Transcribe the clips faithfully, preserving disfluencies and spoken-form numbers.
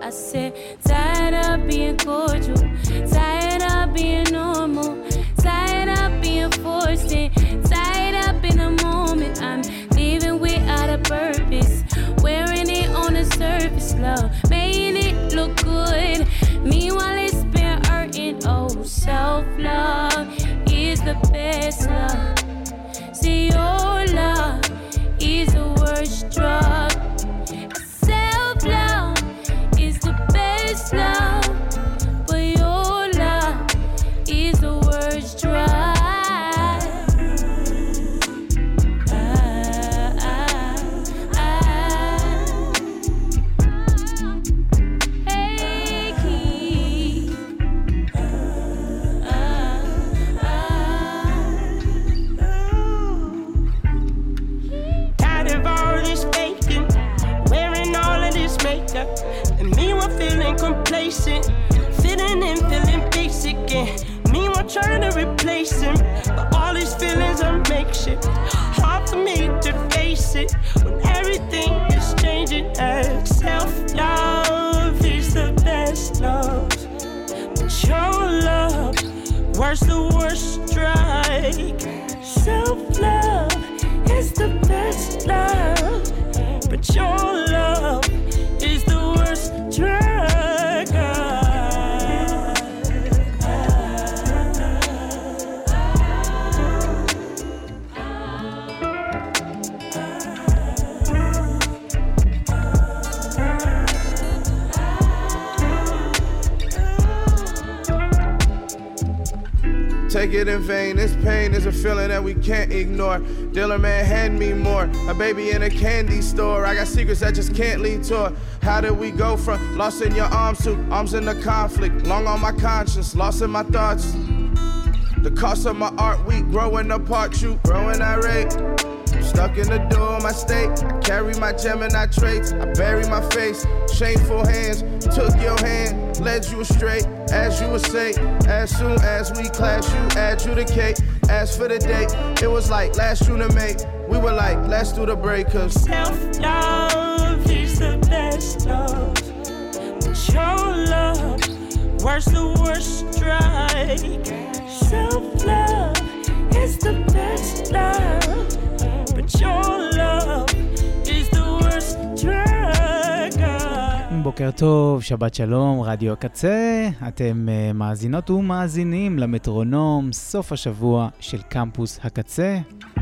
I said, tired of being cordial, tired of being normal, tired of being forced in, tied up in a moment. I'm living without a purpose, wearing it on the surface, love, making it look good. Meanwhile, it's been hurting. Oh, self-love is the best love. See, your love is the worst drug. Self-love is the best love, but your love is the worst drug. And me one feeling complacent, feeling and feeling basic, and me one trying to replace him. But all these feelings are makeshift, hard for me to face it when everything is changing. And self-love is the best love, but your love, worse the worst strike. Self-love is the best love, but your love is the worst drug. Take it in vain, this pain is a feeling that we can't ignore. Dealer man, hand me more. A baby in a candy store. I got secrets that just can't lead to her. How did we go from lost in your arms to arms in the conflict? Long on my conscience, lost in my thoughts. The cost of my art, we growing apart. You growing irate. Stuck in the door of my state. I carry my Gemini traits. I bury my face. Shameful hands took your hand, led you astray. As you would say, as soon as we clash, you adjudicate. As for the date, it was like last June and May. We were like, let's do the break, cause self-love is the best love, but your love, worse the worst strike. Self-love is the best love, but your love is the worst drug. בוקר טוב, שבת שלום, רדיו הקצה. אתם uh, מאזינות ומאזינים למטרונום, סוף השבוע של קמפוס הקצה.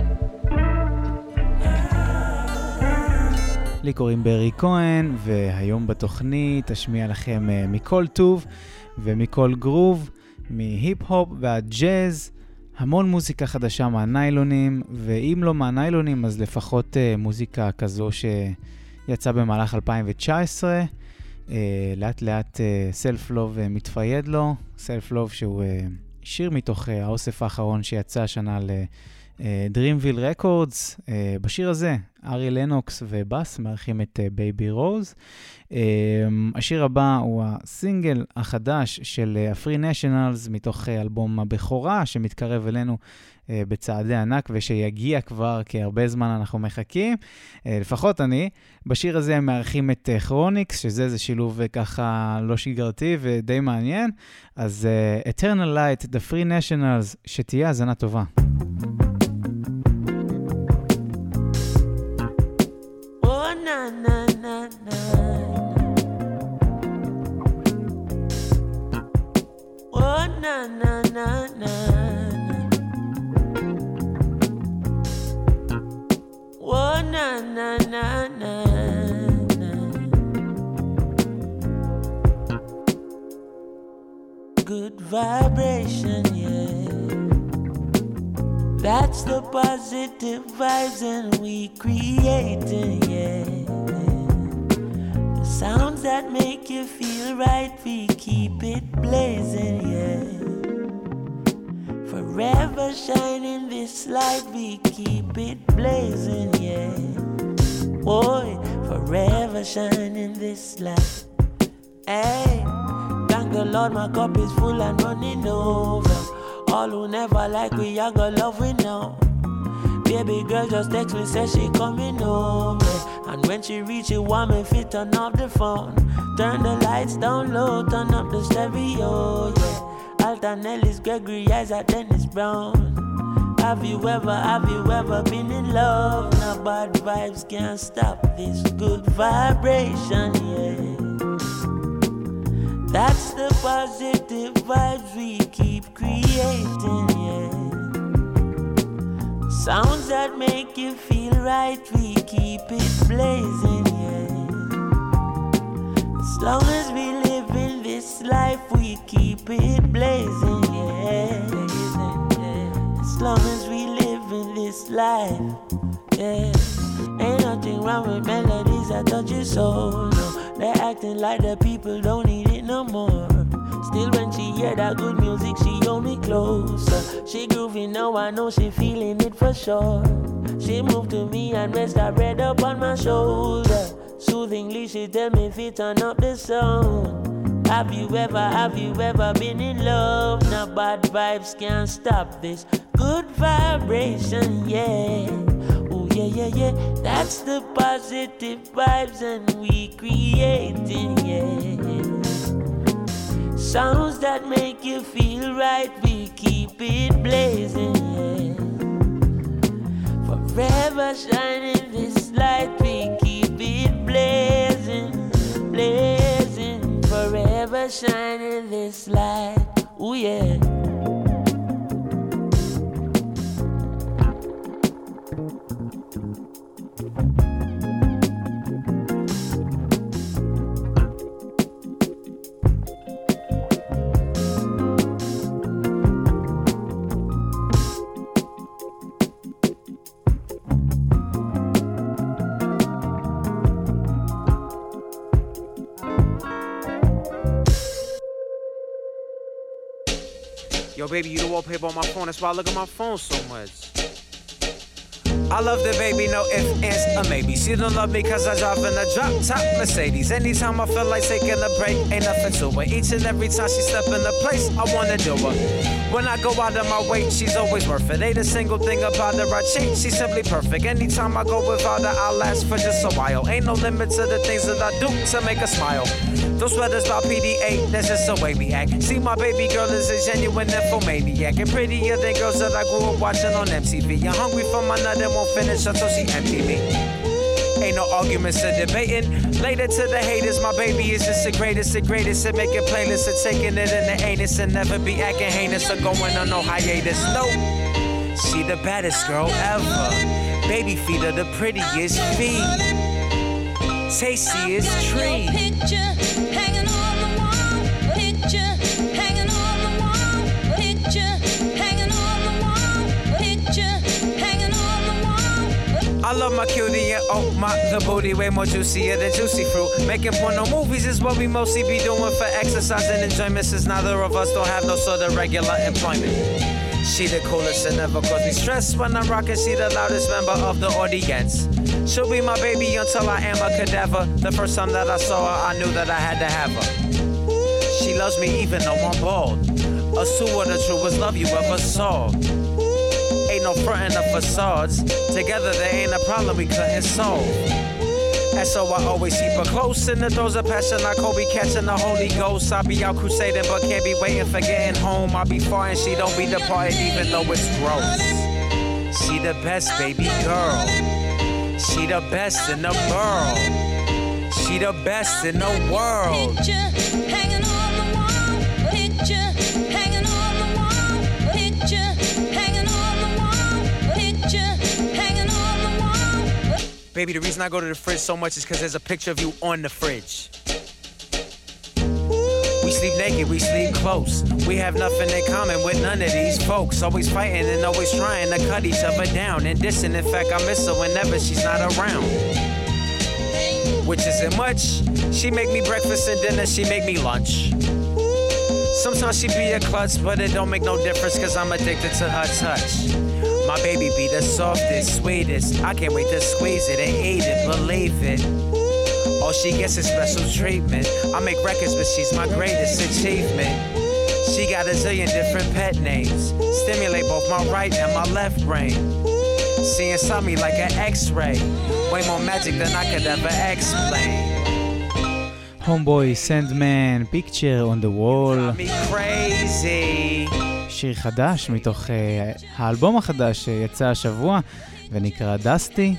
לי קוראים ברי כהן, והיום בתוכנית אשמיע לכם uh, מכל טוב ומכל גרוב, מהיפ-הופ ועד ג'אז, המון מוזיקה חדשה מהניילונים, ואם לא מהניילונים אז לפחות uh, מוזיקה כזו שיצא במהלך אלפיים תשע עשרה. Uh, לאט לאט סלף לוב מתפייד לו, סלף לוב שהוא uh, שיר מתוך uh, האוסף האחרון שיצא השנה לדרימוויל רקורדס. uh, בשיר הזה ארי לנוקס ובאס מארחים את בייבי רוז. השיר הבא הוא הסינגל החדש של הפרי נשיונלס מתוך אלבום הבכורה שמתקרב אלינו uh, בצעדי ענק ושיגיע כבר כי הרבה זמן אנחנו מחכים, uh, לפחות אני. בשיר הזה הם מארחים את uh, כרוניקס, שזה זה שילוב uh, ככה לא שגרתי ודי מעניין. אז uh, Eternal Light, The Free Nationals, שתהיה הזנה טובה. Oh, na, na, na, na. Oh, na, na, na, na. Oh, na, na, na, na, na. Good vibration, yeah. That's the positive vibes and we creating, yeah. The sounds that make you feel right, we keep it blazing, yeah. Forever shining this light, we keep it blazing, yeah. Boy, forever shining this light. Hey, thank the Lord my cup is full and running over. All who never like we, I got love we know. Baby girl just text me, say she coming over. And when she reach it, want me fit turn off the phone. Turn the lights down low, turn up the stereo, yeah. Alton Ellis, Gregory Isaac, Dennis Brown. Have you ever, have you ever been in love? Now bad vibes can't stop this good vibration, yeah. That's the positive vibes we keep creating, yeah. Sounds that make you feel right, we keep it blazing, yeah. As long as we live in this life, we keep it blazing, yeah. As long as we live in this life, yeah. Ain't nothing wrong with melodies that touch your soul, no. They're acting like the people don't need it no more. Still when she hear that good music, she hold me closer. She groovy now, I know she feeling it for sure. She moved to me and rest her head up on my shoulder. Soothingly she tell me if it turn up the sound. Have you ever, have you ever been in love? Now bad vibes can't stop this good vibration, yeah. Oh yeah, yeah, yeah. That's the positive vibes and we creating, yeah. Sounds that make you feel right, we keep it blazing, yeah. Forever shining this light, we keep it blazing, blazing. Forever shining this light, ooh yeah. Yo, baby, you the wallpaper on my phone. That's why I look at my phone so much. I love the baby, no ifs, ands, or maybe. She don't love me cause I drive in a drop-top Mercedes. Anytime I feel like taking a break, ain't nothing to her. Each and every time she step in the place, I wanna do her. When I go out of my way, she's always worth it. Ain't a single thing about her I cheat, she's simply perfect. Anytime I go without her, I'll last for just a while. Ain't no limit to the things that I do to make her smile. Those sweaters by P D A, that's just the way we act. See, my baby girl is a genuine nymphomaniac, and prettier than girls that I grew up watching on M T V. I'm hungry for my nut and won't finish until she empty me. Ain't no arguments or debating. Later to the haters, my baby is just the greatest, the greatest at making playlists and taking it in the anus and never be acting heinous or going on no hiatus. No, she the baddest girl ever. Baby feet are the prettiest feet. Tastiest tree. Picture hanging on the wall. Picture hanging on the wall. Picture hanging on the wall. Picture hanging on the wall. I love my cutie and oh my, the booty way more juicier than juicy fruit. Making porno movies is what we mostly be doing for exercise and enjoyment, since neither of us don't have no sort of regular employment. She the coolest and never cause me stress when I'm rocking. She the loudest member of the audience. She'll be my baby until I am a cadaver. The first time that I saw her, I knew that I had to have her. She loves me even though I'm bald. A two of the truest love you ever saw. Ain't no frontin' of facades. Together there ain't a problem we couldn't solve. And so I always keep her close in the throes of passion like Kobe catching the Holy Ghost. I be out crusading but can't be waiting for getting home. I be far and she don't be departed even though it's gross. She the best baby girl. She the best in the world. She the best in the world. Picture hanging on the wall. Picture hanging on the wall. Picture hanging on the wall. Picture hanging on the wall. Baby, the reason I go to the fridge so much is because there's a picture of you on the fridge. We sleep naked, we sleep close. We have nothing in common with none of these folks. Always fighting and always trying to cut each other down and dissing. In fact, I miss her whenever she's not around. Which isn't much. She make me breakfast and dinner, she make me lunch. Sometimes she be a klutz, but it don't make no difference cause I'm addicted to her touch. My baby be the softest, sweetest. I can't wait to squeeze it and eat it, believe it. All she gets is special treatment. I make records, but she's my greatest achievement. She got a zillion different pet names. Stimulate both my right and my left brain. See inside me like an X-ray. Way more magic than I could ever explain. Homeboy, Sandman, Picture on the Wall. Me crazy. שיר חדש מתוך uh, האלבום החדש שיצא השבוע ונקרא דסטי.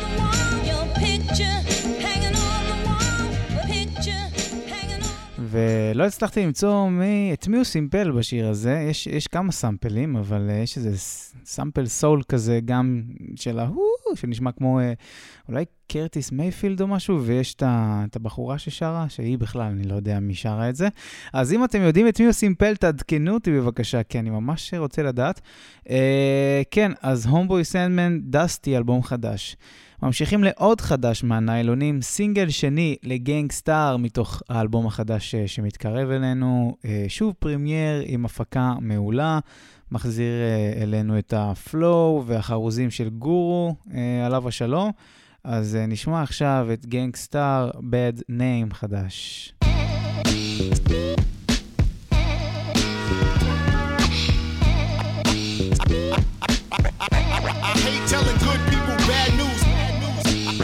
ולא הצלחתי למצוא מי, את מי הוא סימפל בשיר הזה. יש, יש כמה סמפלים, אבל יש איזה סמפל סול כזה גם של ההוא, שנשמע כמו אולי קרטיס מייפילד או משהו, ויש את, את הבחורה ששרה, שהיא בכלל, אני לא יודע מי שרה את זה. אז אם אתם יודעים את מי הוא סימפל, תעדכנו אותי בבקשה, כי אני ממש רוצה לדעת. אה, כן, אז הומבוי סנדמן, דסטי, אלבום חדש. ממשיכים לעוד חדש מהניילונים, סינגל שני לגנגסטאר מתוך האלבום החדש שמתקרב אלינו, שוב פרימייר עם הפקה מעולה, מחזיר אלינו את הפלואו והחרוזים של גורו, עליו השלום. אז נשמע עכשיו את גנגסטאר, Bad Name חדש. I hate telling good people bad news. I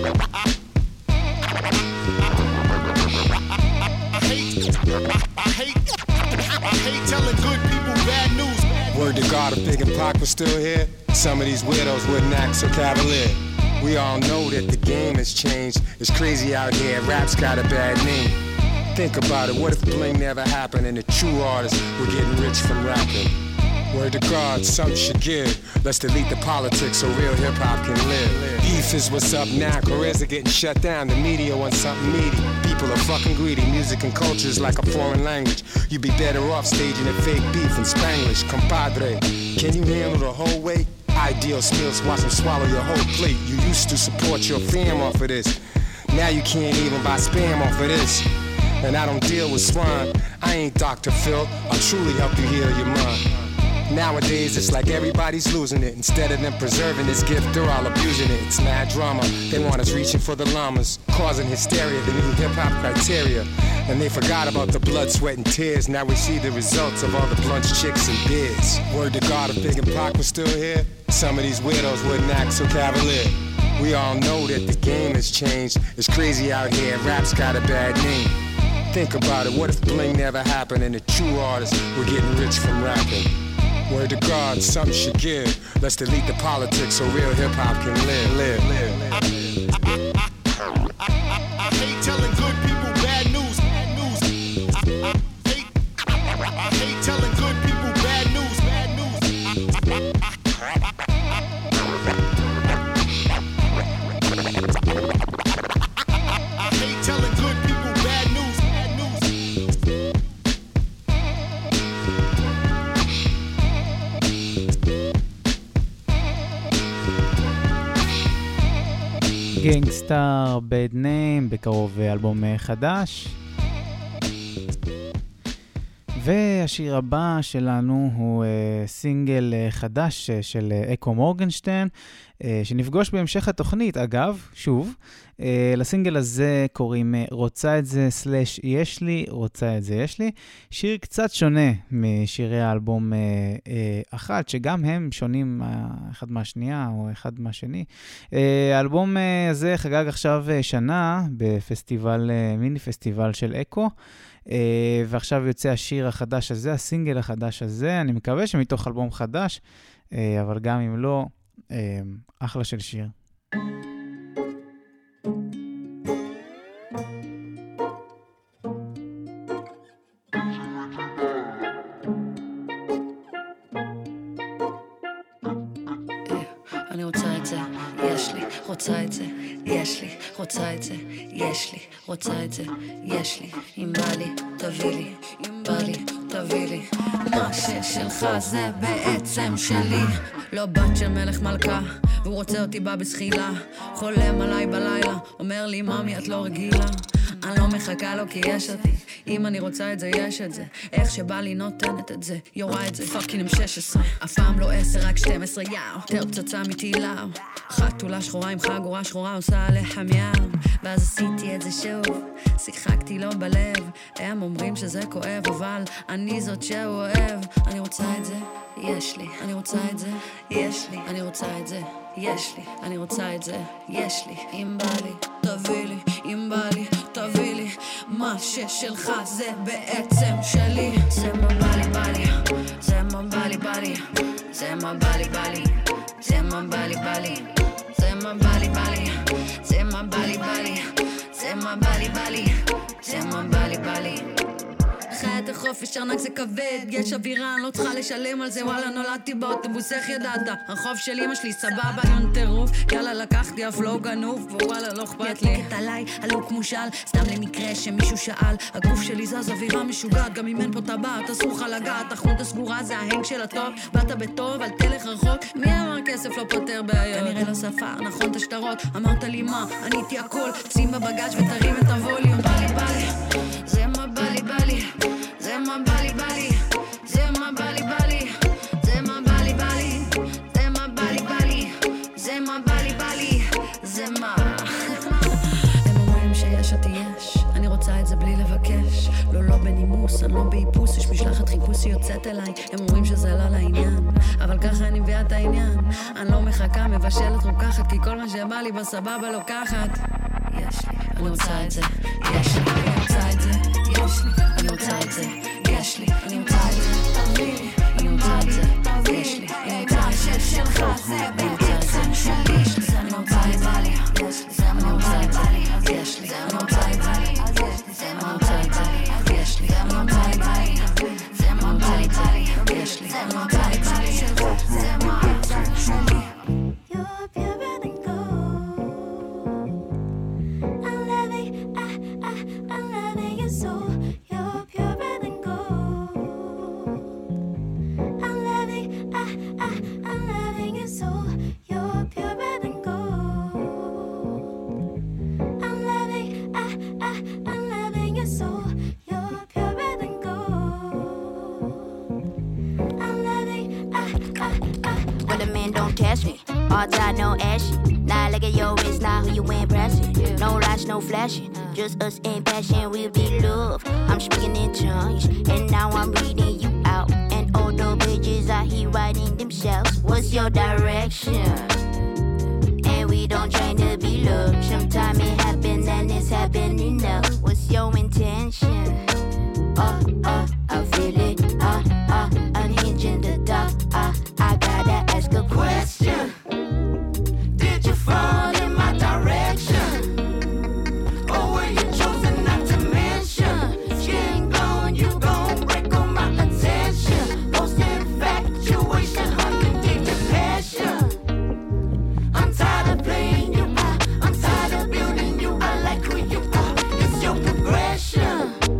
hate, I hate, I hate telling good people bad news. Word to God, if Big and Pac was still here, some of these weirdos wouldn't act so cavalier. We all know that the game has changed. It's crazy out here. Rap's got a bad name. Think about it. What if bling never happened and the true artists were getting rich from rapping? Word to God, something should give. Let's delete the politics so real hip-hop can live. Beef is what's up now. Careers are getting shut down. The media wants something meaty. People are fucking greedy. Music and culture is like a foreign language. You'd be better off staging a fake beef in Spanglish. Compadre, can you handle the whole weight? Ideal Smills, watch them swallow your whole plate. You used to support your fam off of this. Now you can't even buy spam off of this. And I don't deal with swine. I ain't Doctor Phil. I'll truly help you heal your mind. Nowadays it's like everybody's losing it. Instead of them preserving this gift, they're all abusing it. It's mad drama. They want us reaching for the llamas, causing hysteria, the new hip-hop criteria. And they forgot about the blood, sweat, and tears. Now we see the results of all the blunts, chicks, and beers. Word to God, if Big and Pac was still here, some of these weirdos wouldn't act so cavalier. We all know that the game has changed. It's crazy out here. Rap's got a bad name. Think about it. What if bling never happened and the true artists were getting rich from rapping? Word to God, something should give. Let's delete the politics so real hip-hop can live, live, live. I, I, I, I hate telling good people bad news. Bad news. I, I, hate, I hate telling good people bad news. Bad news. I, I hate telling good people bad news. Bad news. גנגסטאר, Bad Name, בקרוב אלבום חדש. והשיר הבא שלנו הוא uh, סינגל uh, חדש uh, של uh, אקו מורגנשטיין, uh, שנפגוש בהמשך התוכנית, אגב, שוב. Uh, לסינגל הזה קוראים uh, רוצה את זה סלש יש לי, רוצה את זה יש לי. שיר קצת שונה משירי האלבום uh, uh, אחת, שגם הם שונים uh, אחד מהשנייה או אחד מהשני. Uh, האלבום uh, הזה חגג עכשיו uh, שנה בפסטיבל, uh, מיני פסטיבל של אקו. Uh, ועכשיו יוצא השיר החדש הזה, הסינגל החדש הזה, אני מקווה שמתוך אלבום חדש, uh, אבל גם אם לא, uh, אחלה של שיר. אני רוצה את זה, יש לי, רוצה את זה, יש לי, רוצה את זה, יש לי, רוצה את זה, יש לי, אם בא לי, תביא לי, אם בא לי, תביא לי, מה ששלך זה בעצם שלי, לא בת של מלך מלכה, והוא רוצה אותי בה בסחילה, חולם עליי בלילה, אומר לי ממי את לא רגילה, אני לא מחכה לו כי יש אותי, אם אני רוצה את זה יש את זה, איך שבא לי נותנת את זה, יורה את זה פאקינג עם שש עשרה, אף פעם לא עשר רק שתים עשרה יאו, יותר פצצה מטילה, חתולה שחורה עם חגורה שחורה עושה עליהם יאו, ואז עשיתי את זה שוב, שיחקתי לו בלב, הם אומרים שזה כואב אבל אני זאת שהוא אוהב, אני רוצה את זה, יש לי, אני רוצה את זה, יש לי, אני רוצה את זה, יש לי, אני רוצה את זה, יש לי, אם בא לי, תביא לי, אם בא לי, תביא לי, מה ששלך זה בעצם שלי. זה מה בא לי, בא לי, זה מה בא לי, בא לי, זה מה בא לי, בא לי, זה מה בא לי, בא לי, זה מה בא לי, בא לי, זה מה בא לי, בא לי, זה מה בא לי, בא לי, זה מה בא לי, בא לי. חיית החופש ארנק זה כבד, יש אווירה, אני לא צריכה לשלם על זה, וואלה נולדתי באוטובוס, איך ידעת? הרחוב של אמא שלי סבבה, יון טירוף, יאללה לקחתי הפלו גנוב, ווואלה לא אכפת לי. יתלקת עליי, הלוק מושל, סתם למקרה שמישהו שאל, הגוף שלי זז אווירה משוגעת, גם אם אין פה טבעת, אסור לך לגעת, החוט הסגורה זה ההנג של הטוב, באת בטוב, אל תלך רחוק, מי אמר כסף לא פותר בעיות? כנראה לא ספר, נכון את השטרות, אמרת לי מה, עניתי הכל, שים בבגאז' ותרים את הווליום, בא לי, בא לי, זה מה בא לי, בא לי, זה מה בא לי, בא לי, זה מה בא לי, בא לי, זה מה בא לי, בא לי, זה מה בא לי, בא לי, זה מה בא לי, בא לי, זה מה. הם אומרים שיש אותי יש, אני רוצה את זה בלי לבקש, לא לא בנימוס, אני לא באיפוס, יש משלחת חיפוש שיוצאת אליי, הם אומרים שזה לא לעניין, אבל ככה אני מביאה את העניין, אני לא מחכה, מבשלת רוקחת, כי כל מה שבא לי בסבבה לוקחת. יש לי, אני רוצה את זה, יש לי, אני רוצה את זה, יש לי, אני רוצה את זה, יש לי, אני רוצה את זה, תביא לי, אני רוצה את זה, יש לי, אני רוצה את זה, שלך זה בעצם שלי, אני רוצה את זה, יש לי, אני רוצה את זה, יש לי, אני רוצה את זה, זה מה רוצה את זה, יש לי, אני רוצה את זה, זה מה רוצה את זה, יש לי, אני רוצה את זה, זה מה שלי. You're pure than gold. I'm loving, I, I, I'm loving you so. You're purer than gold. I'm loving, I, I, I'm loving you so. You're purer than gold. I'm loving, I, I, I'm loving you so. You're purer than gold. I'm loving, I, I, I. Well, the men don't test me. All time, no ashy. Now look at your wrist, now who you impressing? No lights, no flashing. Just us in passion, we'll be love. I'm speaking in tongues, and now I'm reading you out. And all the pages are here writing themselves. What's your direction? And we don't try to be loved. Sometimes it happens and it's happening now. What's your intention? Oh, oh, I feel it. Oh, oh, unhinging the dark. Oh, I gotta ask a question. Did you fall in my direction? Or were you chosen not to mention? Skin glowing, you gon' break on my attention. Lost infatuation, hunger deep in passion. I'm tired of playing you, I, I'm tired of building you. I like who you are, it's your progression.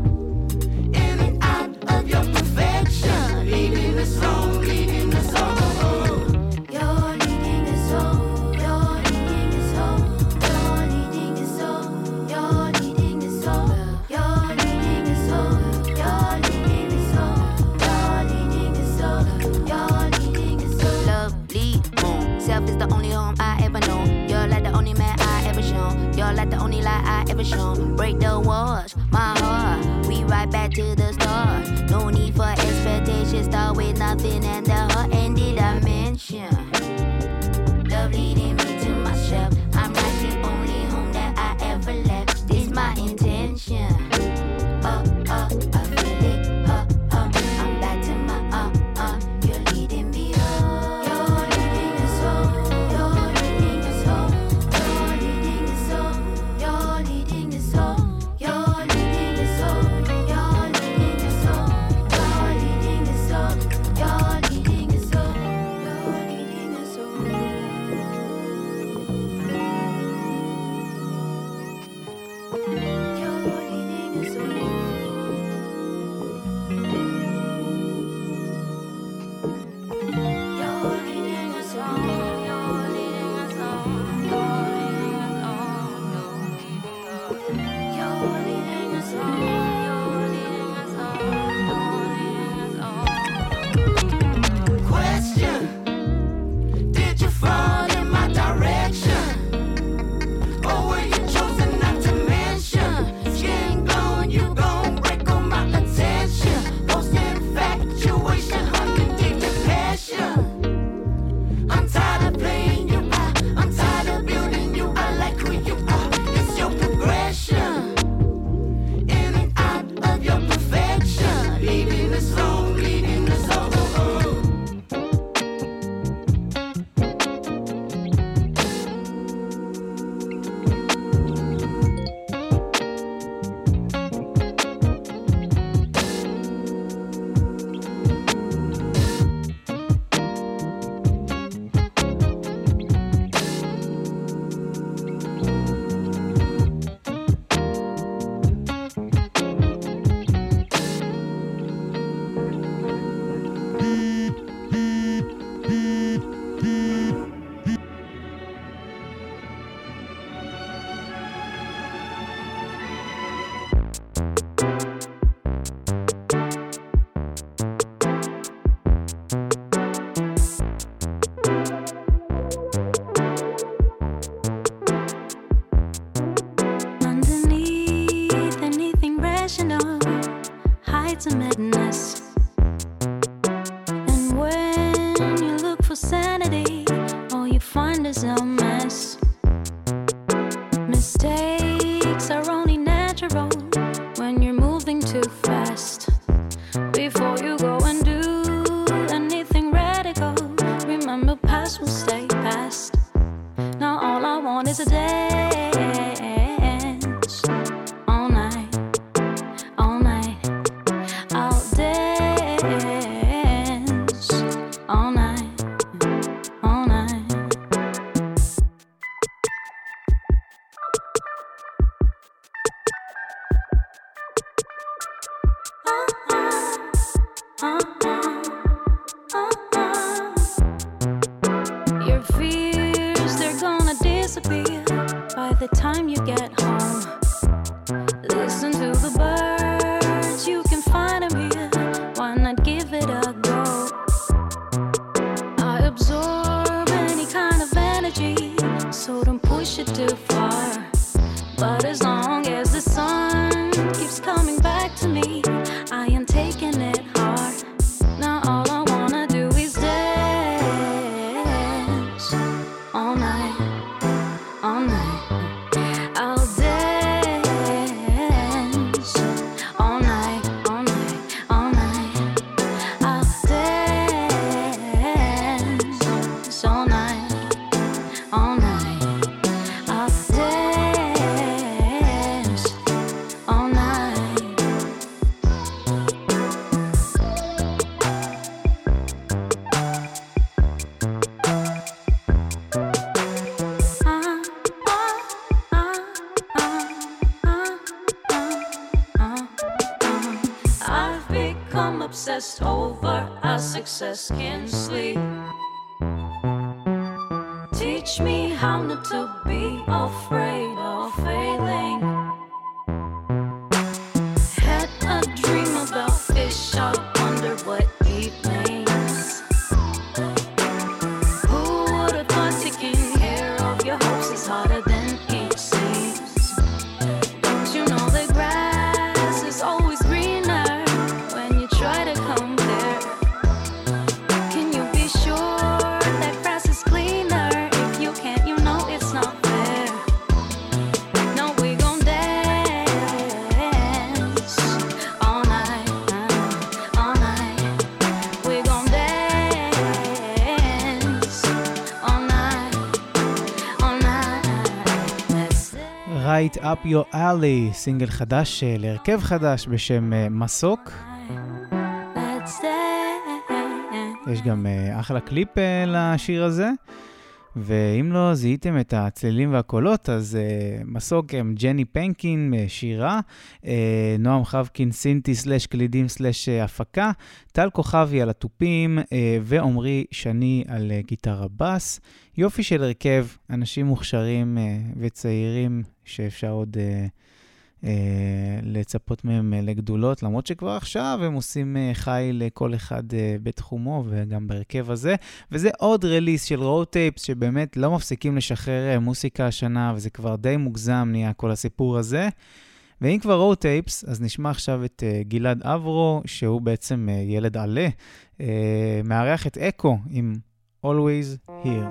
In and out of your perfection. Leading the song, leading the song. You're leading the song. You're leading the song. You're leading the song. You're leading the song. You're leading the song. You're leading the song. You're leading the song. You're leading the song. Lovely home. Self is the only home I ever know. You're like the only man I ever shown. You're like the only lie I ever shown. Break the walls, my heart. We ride back to the start. No need for expectations. Start with nothing and the heart ended dimension. Love leading me to myself. I'm like the only home that I ever left. This my intention. Oh, oh, I feel it. Oh, oh, I'm back to my uh, uh. You're leading me on. You're leading us on. You're leading us on. You're leading us on. You're leading us on. You're leading us on. You're leading us on. You're leading us on. You're leading us on. You're leading us I'm tired of playing you, I, irrational heights of madness. And when you look for sanity, all you find is a mess. Mistakes are only natural when you're moving too fast. Before you go and do anything radical, remember past will stay past. Now all I want is a dance all night, all night. I'll dance all night, all night. Your fears, they're gonna disappear by the time you get home. Listen to the birds, you can find them here. Why not give it a go? I absorb any kind of energy, so don't push it too far. But as long as the sun keeps coming back to me, I am taking it hard. Now all I wanna do is dance all night, all night. I'll dance all night, all night, all night. I'll dance all night, all night. I'll dance all night. I've become obsessed over our success, can't sleep. Teach me how not to be afraid of failing. Had a dream about fish, I wonder what it means. Who would have thought taking care of your hopes is harder than it seems? Don't you know the grass is always greener when you try to compare? Can you be sure that grass is cleaner? If you can't, you know it's not fair. No, we gon' dance all night, all night. We gon' dance all night, all night. Let's dance. Right Up Your Alley, סינגל חדש להרכב חדש בשם אה, מסוק. Let's dance. יש גם אה, אחלה קליפ אה, לשיר הזה. ואם לא זיהיתם את הצלילים והקולות, אז אה, מסוק הם ג'ני פנקין אה, שירה, אה, נועם חבקין סינטי סלש קלידים סלש אה, הפקה, טל כוכבי על הטופים אה, ועומרי שני על אה, גיטרה בס. יופי של הרכב, אנשים מוכשרים אה, וצעירים שאפשר עוד אה, אה, לצפות מהם אה, לגדולות, למרות שכבר עכשיו הם עושים אה, חי לכל אחד אה, בתחומו וגם בהרכב הזה. וזה עוד רליס של רוד טייפס שבאמת לא מפסיקים לשחרר אה, מוסיקה השנה, וזה כבר די מוגזם נהיה כל הסיפור הזה. ואם כבר רוד טייפס, אז נשמע עכשיו את אה, גלעד אברו, שהוא בעצם אה, ילד עלה, אה, מארח את אקו עם Always Here.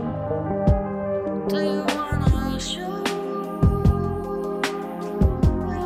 Do you wanna show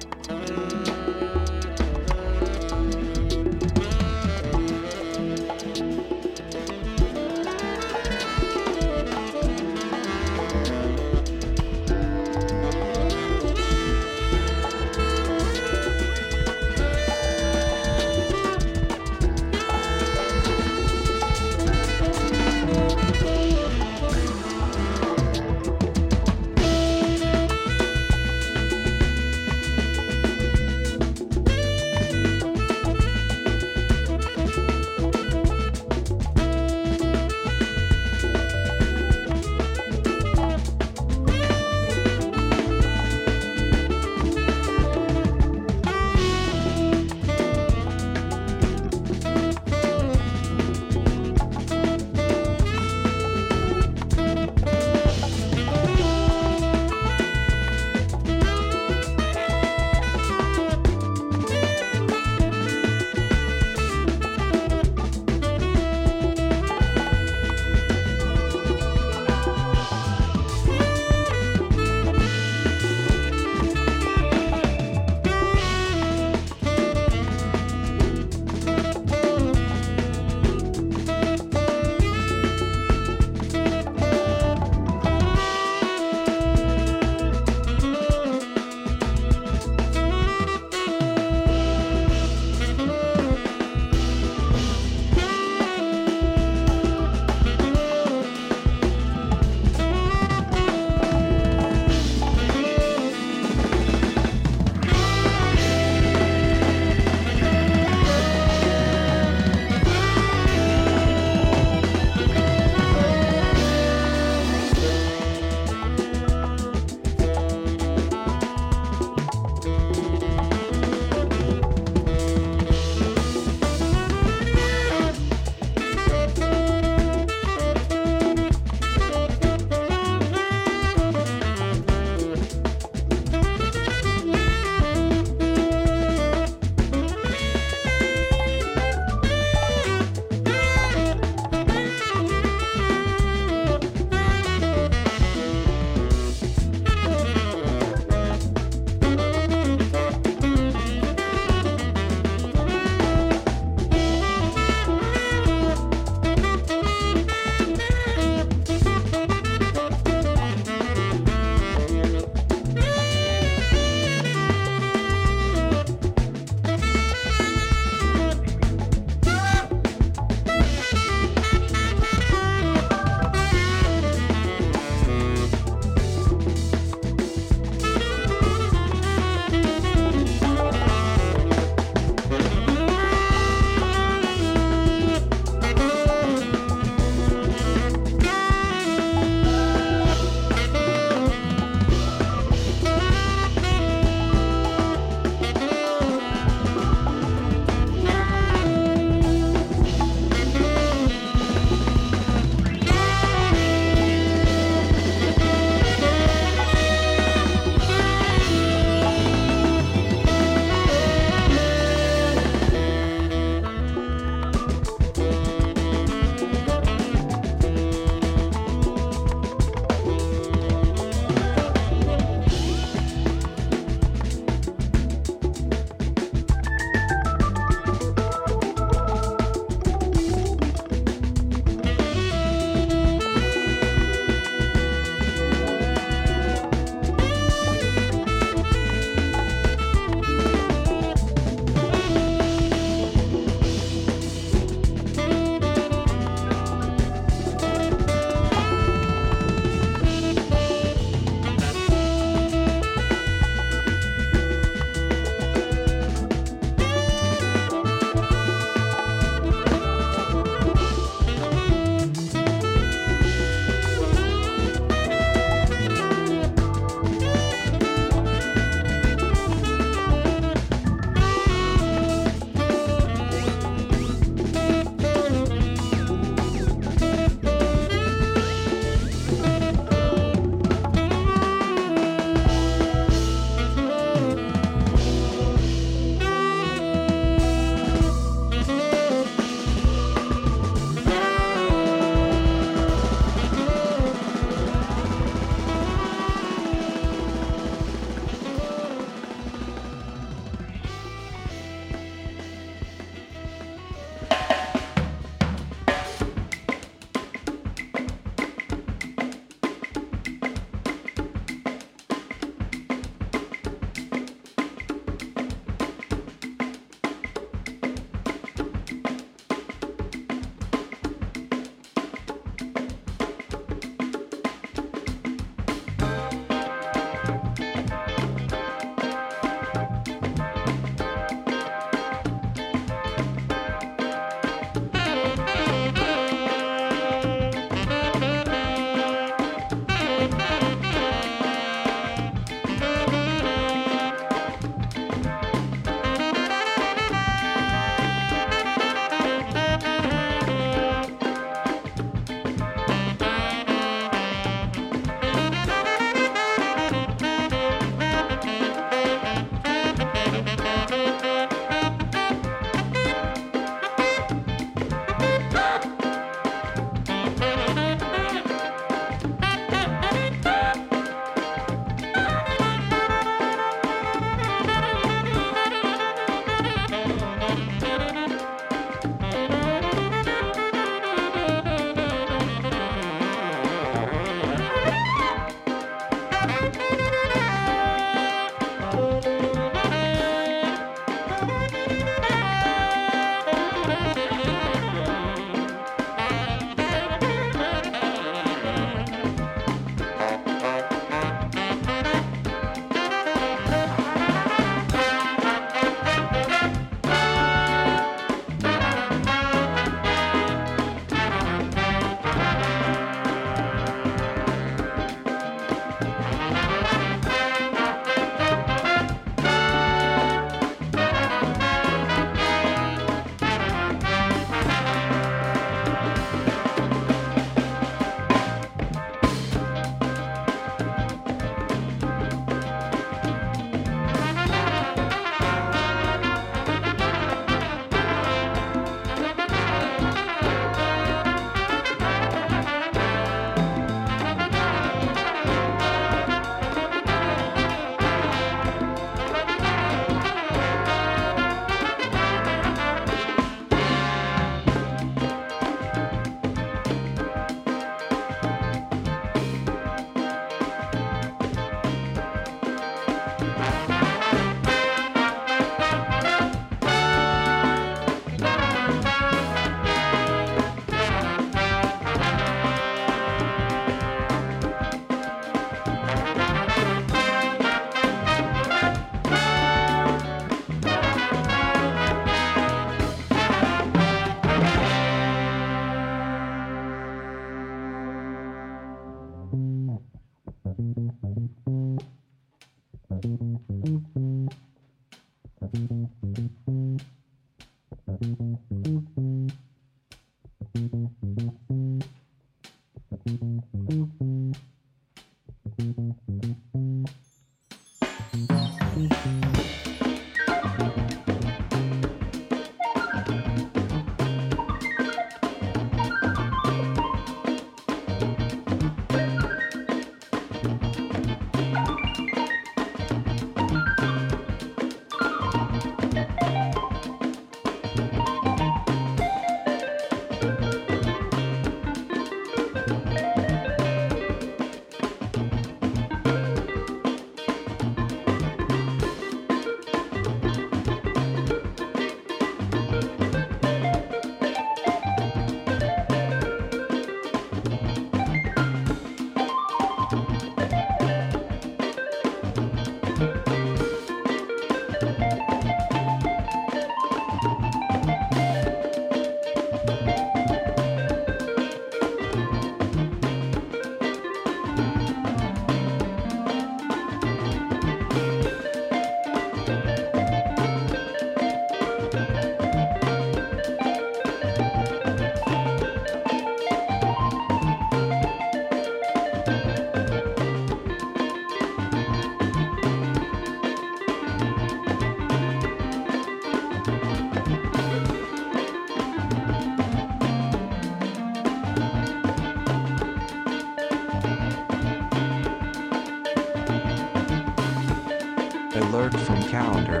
Alert from calendar.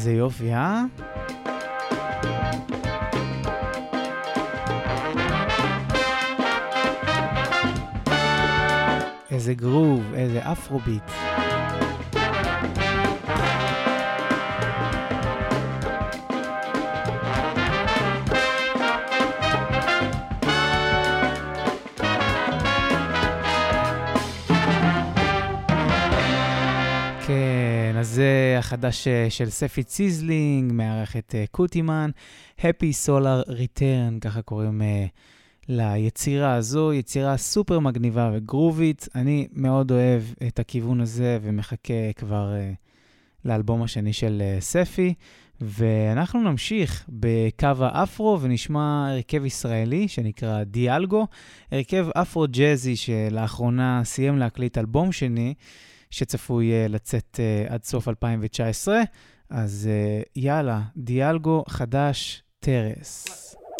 איזה יופי, אה? איזה גרוב, איזה אפרוביט. כן, אז זה החדש של ספי ציזלינג, מארח את קוטימן, Happy Solar Return, ככה קוראים ליצירה הזו, יצירה סופר מגניבה וגרובית. אני מאוד אוהב את הכיוון הזה ומחכה כבר לאלבום השני של ספי, ואנחנו נמשיך בקו האפרו ונשמע הרכב ישראלי שנקרא דיאלגו, הרכב אפרו-ג'זי שלאחרונה סיים להקליט אלבום שני, שצפוי לצאת uh, עד סוף אלפיים תשע עשרה, אז uh, יאללה, דיאלגו חדש, טרס.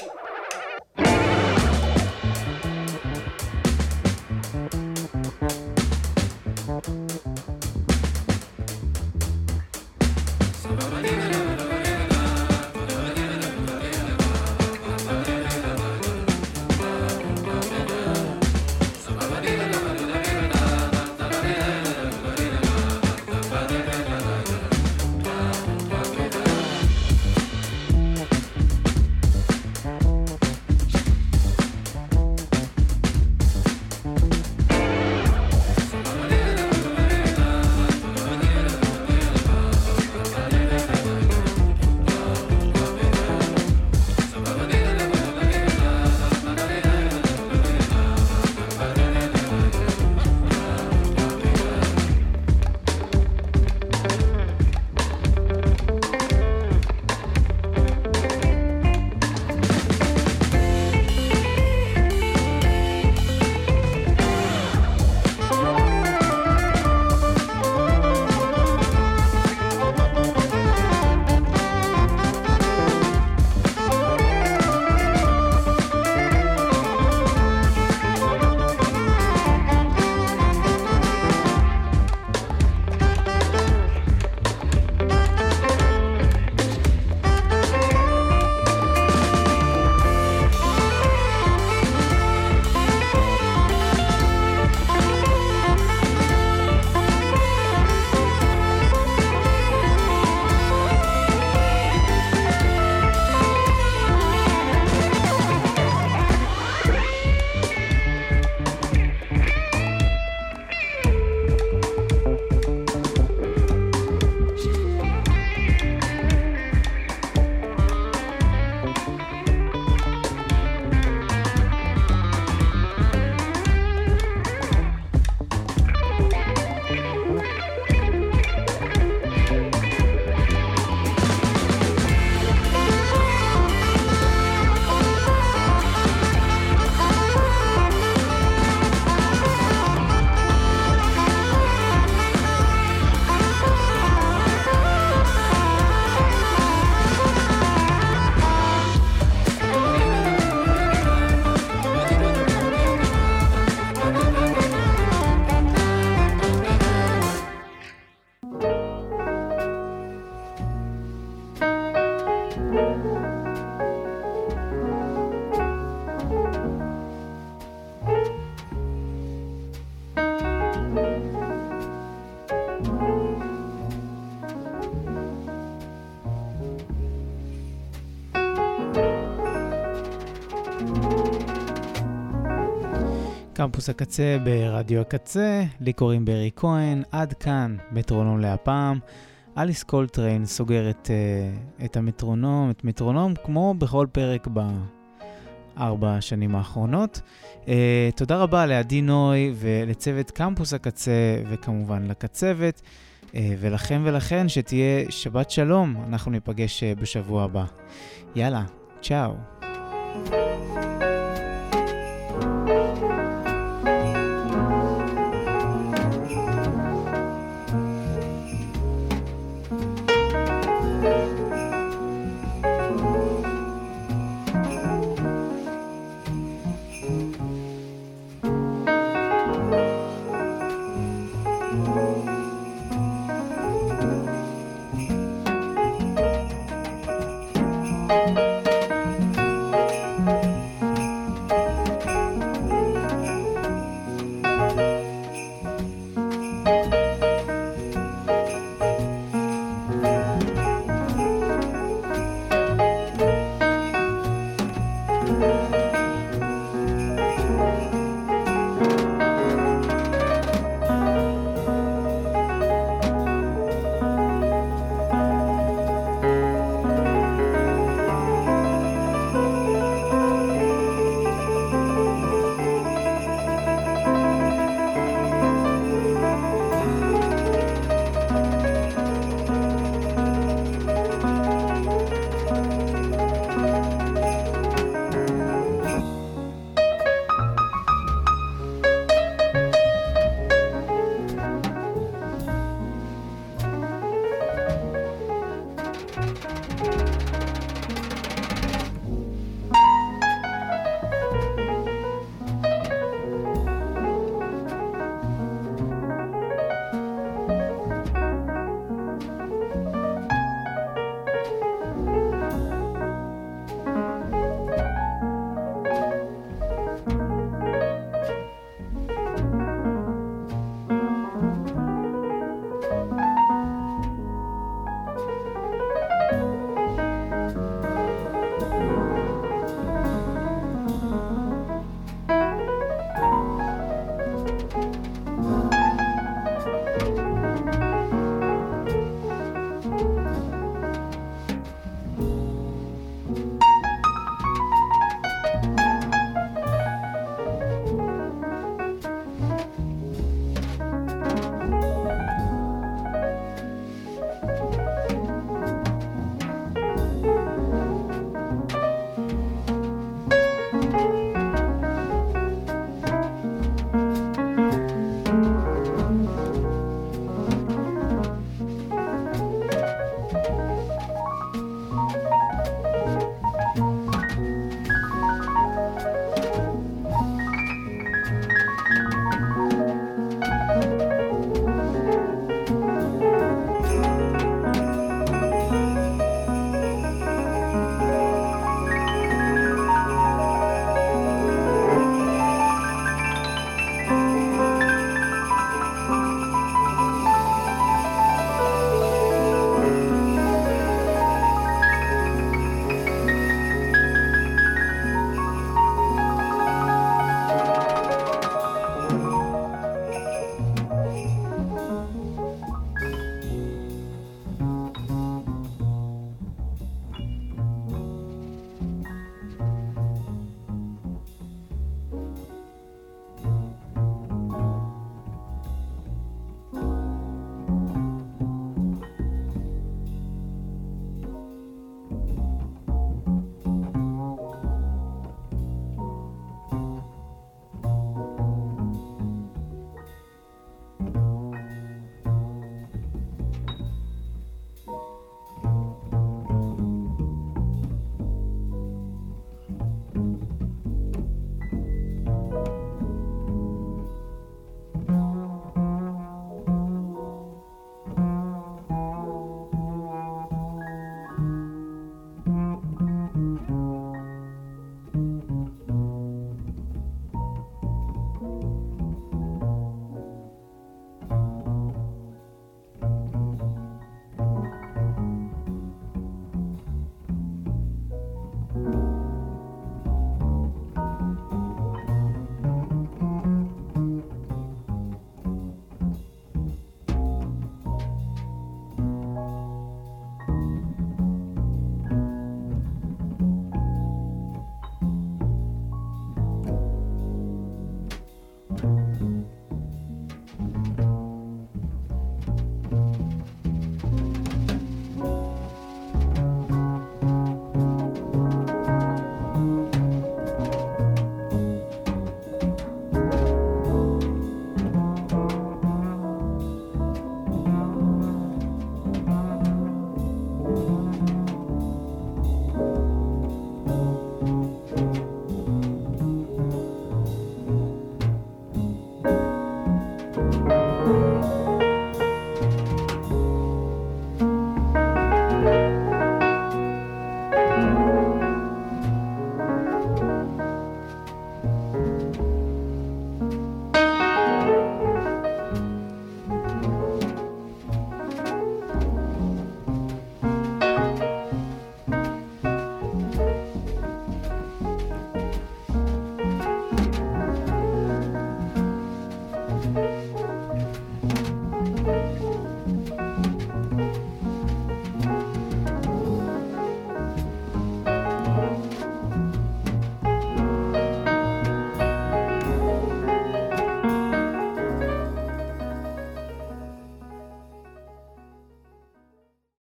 קמפוס הקצה ברדיו הקצה, לי קוראים ברי כהן, עד כאן מטרונום להפעם. אליס קולטריין סוגרת uh, את המטרונום, את מטרונום כמו בכל פרק בארבע השנים האחרונות. Uh, תודה רבה לעדי נוי ולצוות קמפוס הקצה וכמובן לקצבת, uh, ולכם ולכן שתהיה שבת שלום, אנחנו ניפגש uh, בשבוע הבא. יאללה, צ'או.